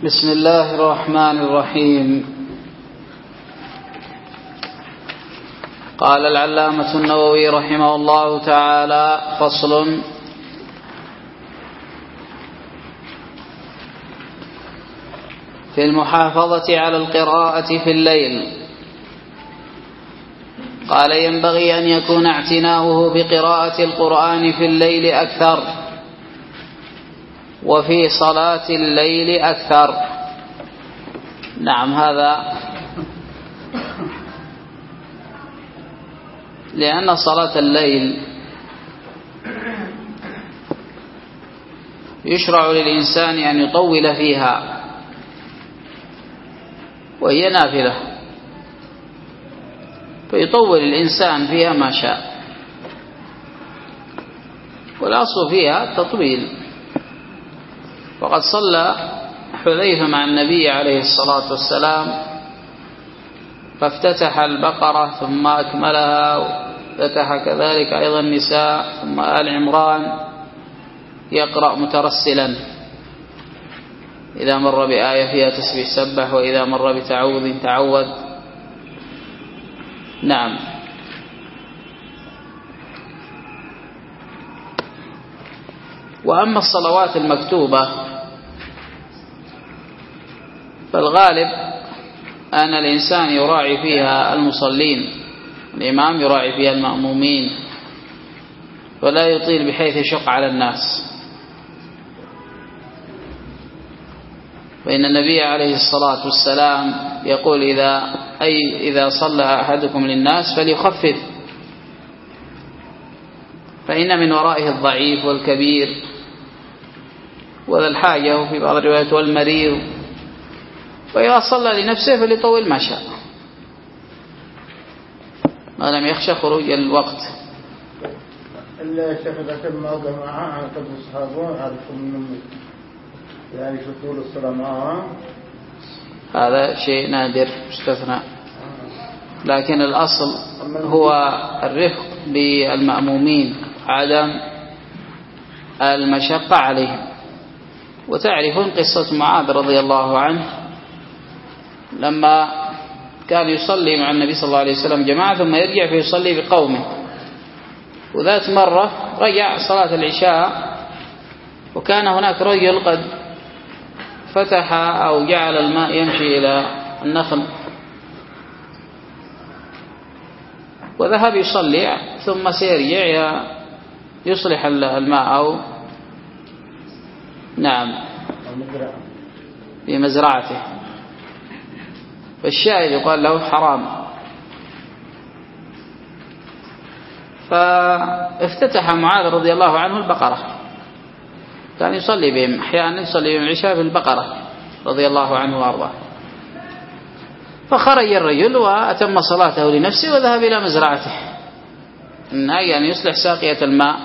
بسم الله الرحمن الرحيم. قال العلامة النووي رحمه الله تعالى: فصل. في المحافظة على القراءة في الليل. قال: ينبغي أن يكون اعتناؤه بقراءة القرآن في الليل أكثر، وفي صلاة الليل أكثر. نعم، هذا لأن صلاة الليل يشرع للإنسان أن يطول فيها، وهي نافلة، فيطول الإنسان فيها ما شاء، والأصل فيها التطويل. وقد صلى حذيفة مع النبي عليه الصلاة والسلام، فافتتح البقرة ثم أكملها، وافتتح كذلك أيضا النساء ثم آل عمران، يقرأ مترسلا، إذا مر بآية فيها تسبيح سبح، وإذا مر بتعوذ تعوذ. نعم. وأما الصلوات المكتوبة فالغالب أن الإنسان يراعي فيها المصلين، الإمام يراعي فيها المأمومين، ولا يطيل بحيث يشق على الناس. فإن النبي عليه الصلاة والسلام يقول: إذا صلى أحدكم للناس فليخفف، فإن من ورائه الضعيف والكبير وذا الحاجة، وفي بعض الروايات والمريض. وإذا صلى لنفسه فليطول ما شاء، ما لم يخشى خروج الوقت. الشيخ إذا كان موضع معاه عن قبل الصحابة عرفوا منهم يعني في طول الصلاة معاه، هذا شيء نادر مستثنى، لكن الأصل هو الرفق بالمأمومين، عدم المشقة عليهم. وتعرفون قصة معاذ رضي الله عنه لما كان يصلي مع النبي صلى الله عليه وسلم جماعة، ثم يرجع فيصلي بقومه. وذات مرة رجع صلاة العشاء، وكان هناك رجل قد فتح أو جعل الماء يمشي إلى النخل، وذهب يصلي، ثم سيرجع يصلح الماء أو نعم في مزرعته، فالشاهد يقال له حرام. فافتتح معاذ رضي الله عنه البقرة، كان يصلي بهم أحيانا، يصلي بهم العشاء في البقرة رضي الله عنه وارضاه. فخرج الرجل وأتم صلاته لنفسه وذهب إلى مزرعته، يعني يصلح ساقية الماء.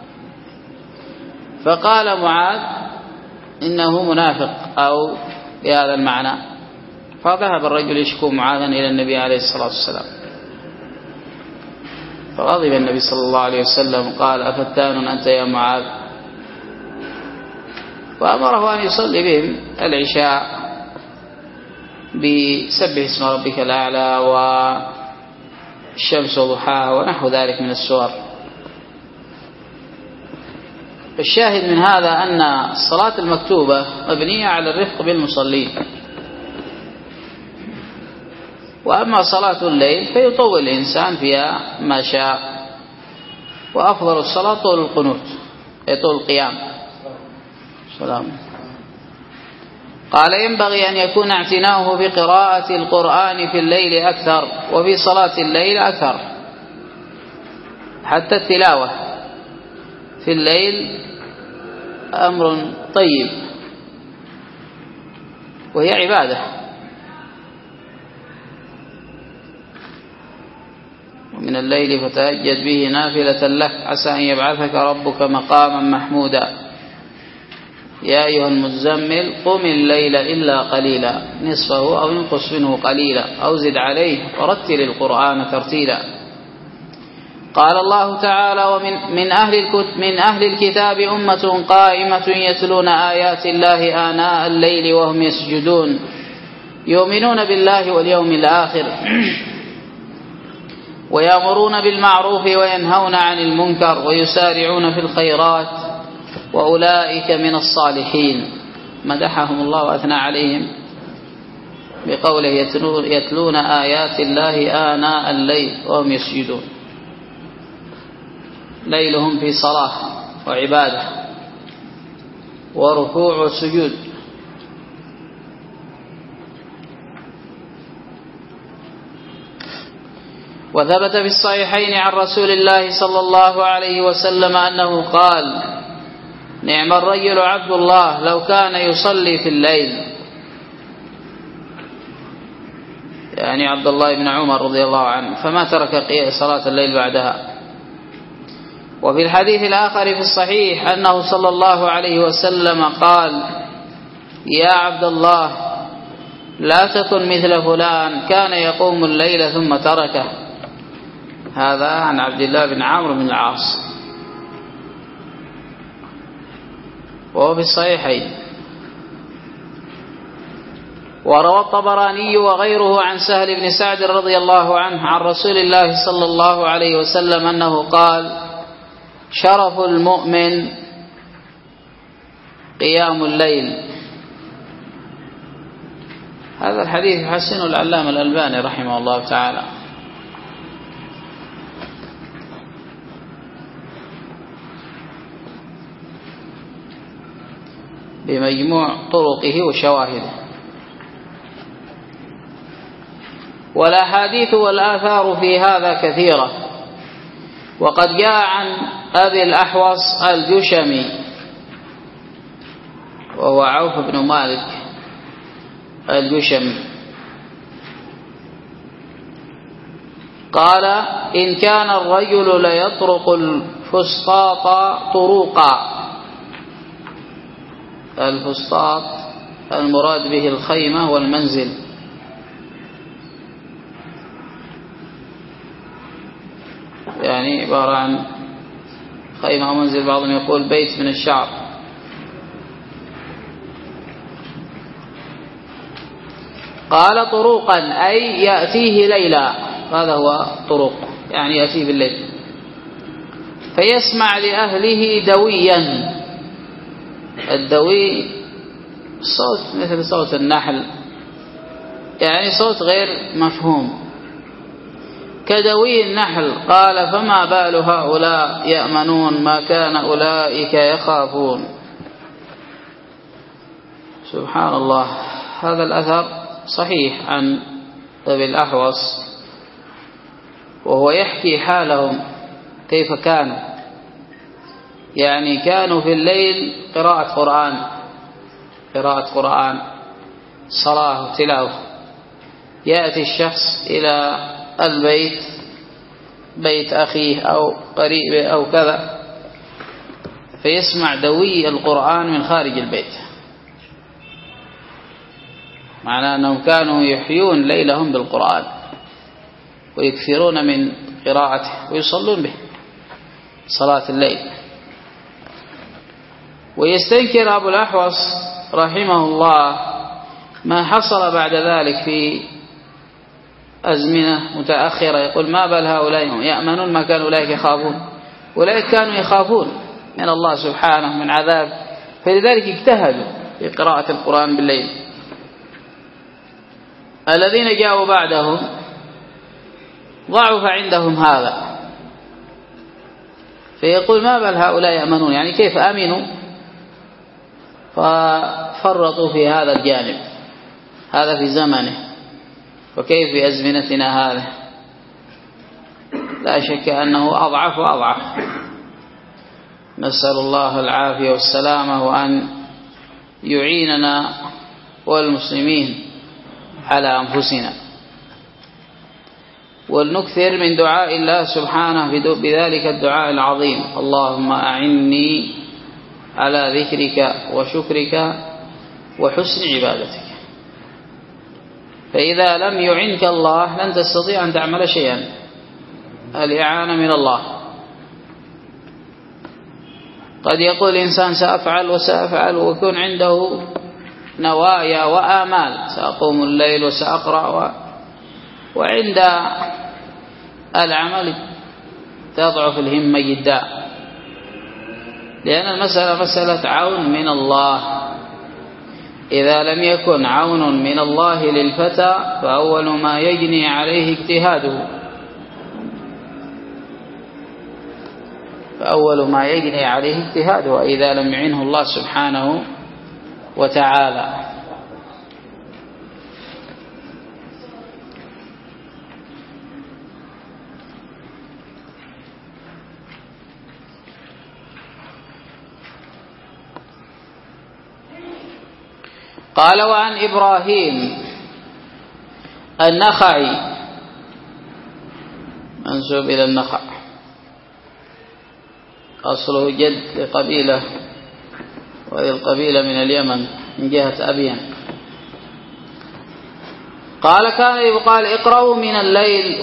فقال معاذ: إنه منافق، أو بهذا المعنى. فذهب الرجل يشكو معاذا إلى النبي عليه الصلاة والسلام، فغضب النبي صلى الله عليه وسلم، قال: أفتان أنت يا معاذ؟ وأمره أن يصلي بهم العشاء بسبح اسم ربك الأعلى والشمس وضحاها ونحو ذلك من السور. الشاهد من هذا أن الصلاة المكتوبة مبنية على الرفق بالمصلين. وأما صلاة الليل فيطول الإنسان فيها ما شاء، وأفضل الصلاة طول القنوت، طول القيام. سلام. قال: ينبغي أن يكون اعتناؤه بقراءة القرآن في الليل أكثر، وفي صلاة الليل أكثر. حتى التلاوة في الليل أمر طيب، وهي عبادة. ومن الليل فتهجد به نافلة لك عسى أن يبعثك ربك مقاما محمودا. يا أيها المزمل قم الليل إلا قليلا نصفه أو انقص منه قليلا أو زد عليه ورتل القرآن ترتيلا. قال الله تعالى: من أهل الكتاب أمة قائمة يتلون آيات الله آناء الليل وهم يسجدون يؤمنون بالله واليوم الآخر ويأمرون بالمعروف وينهون عن المنكر ويسارعون في الخيرات وأولئك من الصالحين. مدحهم الله وأثنى عليهم بقوله: يتلون آيات الله آناء الليل وهم يسجدون. ليلهم في صلاة وعبادة وركوع وسجود. وثبت في الصحيحين عن رسول الله صلى الله عليه وسلم أنه قال: نعم الرجل عبد الله لو كان يصلي في الليل، يعني عبد الله بن عمر رضي الله عنه، فما ترك صلاة الليل بعدها. وفي الحديث الآخر في الصحيح أنه صلى الله عليه وسلم قال: يا عبد الله لا تكن مثل فلان كان يقوم الليل ثم تركه. هذا عن عبد الله بن عمرو بن العاص، وهو في الصحيحين. وروى الطبراني وغيره عن سهل بن سعد رضي الله عنه عن رسول الله صلى الله عليه وسلم أنه قال: شرف المؤمن قيام الليل. هذا الحديث يحسنه العلامة الألباني رحمه الله تعالى. بمجموع طرقه وشواهده. والأحاديث والآثار في هذا كثيرة. وقد جاء عن أبي الأحوص الجشمي وهو عوف بن مالك الجشمي قال: إن كان الرجل ليطرق الفسطاط طروقا. الفسطاط المراد به الخيمة والمنزل، يعني عبارة عن خيمة ومنزل، بعضهم يقول بيت من الشعر. قال: طروقا أي يأتيه ليلا، هذا هو طرق، يعني يأتيه بالليل، فيسمع لأهله دويا. الدوي صوت مثل صوت النحل، يعني صوت غير مفهوم كدوي النحل. قال: فما بال هؤلاء يأمنون ما كان أولئك يخافون. سبحان الله. هذا الأثر صحيح عن أبي الأحوص، وهو يحكي حالهم كيف كانوا، يعني كانوا في الليل قراءة قرآن صلاة وتلاوة. يأتي الشخص إلى البيت، بيت أخيه أو قريبه أو كذا، فيسمع دوي القرآن من خارج البيت، معناه أنهم كانوا يحيون ليلهم بالقرآن ويكثرون من قراءته ويصلون به صلاة الليل. ويستنكر أبو الأحوص رحمه الله ما حصل بعد ذلك في أزمنة متأخرة. يقول: ما بال هؤلاء يأمنون ما كانوا أولئك يخافون. أولئك كانوا يخافون من الله سبحانه من عذاب، فلذلك اجتهدوا في قراءة القرآن بالليل. الذين جاءوا بعدهم ضعف عندهم هذا، فيقول: ما بال هؤلاء يأمنون، يعني كيف أمنوا ففرطوا في هذا الجانب. هذا في زمنه، وكيف في أزمنتنا هذا؟ لا شك أنه أضعف وأضعف. نسأل الله العافية والسلامة، وأن يعيننا والمسلمين على أنفسنا. ولنكثر من دعاء الله سبحانه بذلك الدعاء العظيم: اللهم أعني على ذكرك وشكرك وحسن عبادتك. فإذا لم يعنك الله لن تستطيع أن تعمل شيئا. الإعانة من الله. قد يقول الإنسان سأفعل وسأفعل ويكون عنده نوايا وآمال، سأقوم الليل وسأقرأ، وعند العمل تضعف الهمة جدا، لأن المسألة مسألة عون من الله. إذا لم يكن عون من الله للفتى فأول ما يجني عليه اجتهاده، إذا لم يعنه الله سبحانه وتعالى. قال: وعن إبراهيم النخعي، منسوب إلى النخع، أصله جد لقبيلة، وهي القبيلة من اليمن من جهة أبين. قال: كان يقال اقرأوا من الليل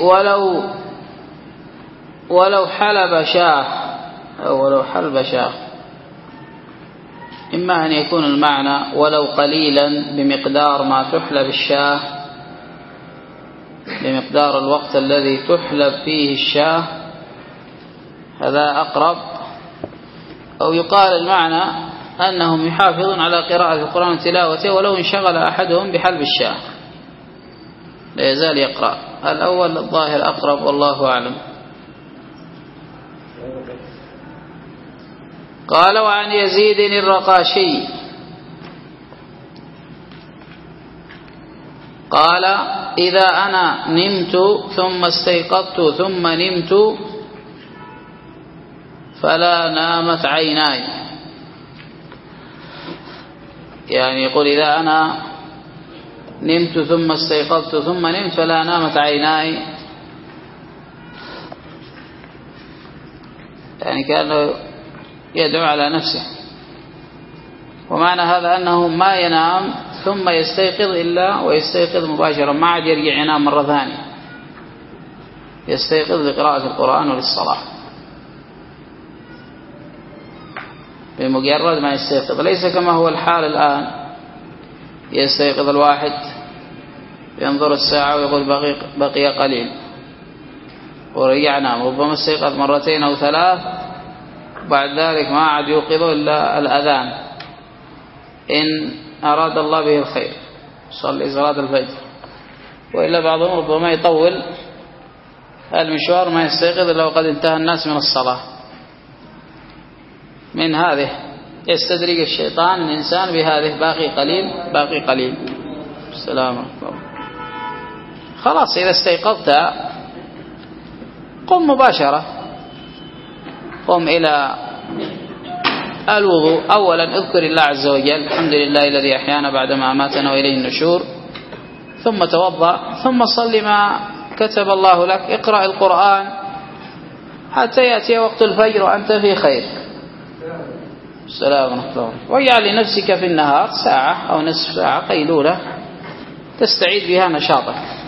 ولو حلب شاه أو ولو حلب شاه، إما أن يكون المعنى ولو قليلا بمقدار ما تحلب الشاه، بمقدار الوقت الذي تحلب فيه الشاه، هذا أقرب. أو يقال المعنى أنهم يحافظون على قراءة القرآن وتلاوته ولو انشغل أحدهم بحلب الشاه لا يزال يقرأ. الأول الظاهر أقرب والله أعلم. قال: وعن يزيد الرقاشي قال: إذا أنا نمت ثم استيقظت ثم نمت فلا نامت عيناي، يعني يقول إذا أنا نمت ثم استيقظت ثم نمت فلا نامت عيناي، يعني كأنه يدعو على نفسه. ومعنى هذا أنه ما ينام ثم يستيقظ إلا ويستيقظ مباشرة، ما عاد يرجع ينام مرة ثانية، يستيقظ لقراءة القرآن وللصلاة بمجرد ما يستيقظ، ليس كما هو الحال الآن، يستيقظ الواحد ينظر الساعة ويقول بقي قليل ورجع نام، ربما استيقظ مرتين أو ثلاث، بعد ذلك ما عاد يوقظ إلا الأذان إن أراد الله به الخير، صلي صلاة الفجر. وإلا بعضهم ربما يطول المشوار ما يستيقظ إلا وقد انتهى الناس من الصلاة. من هذه يستدرج الشيطان الإنسان بهذه باقي قليل. السلام عليكم. خلاص إذا استيقظت قم مباشرة، قم إلى الوضوء، أولا اذكر الله عز وجل، الحمد لله الذي أحيانا بعدما أماتنا وإليه النشور، ثم توضأ، ثم صل ما كتب الله لك، اقرأ القرآن حتى يأتي وقت الفجر وأنت في خير. السلام عليكم. واجعل لنفسك في النهار ساعة أو نصف ساعة قيلولة تستعيد بها نشاطك.